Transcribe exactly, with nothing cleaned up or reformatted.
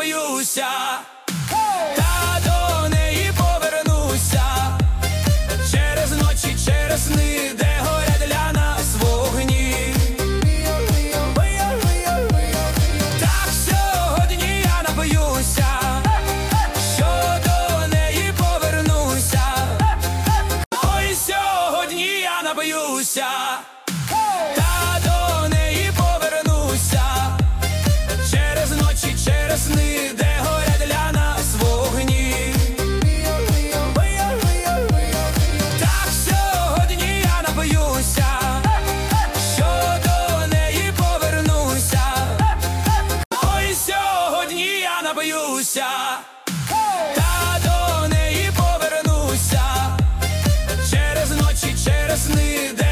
напоюся, та до неї повернуся. Через ночі, через сни, де горять для нас вогні. Так сьогодні я напоюся, що до неї повернуся. Ой, сьогодні я напоюся, та до неї повернуся. Через ночі, через сни, де горять для нас вогні. Так сьогодні я напоюся, що до неї повернуся. Ой, сьогодні я напоюся, та до неї повернуся. Через ночі, через сни, де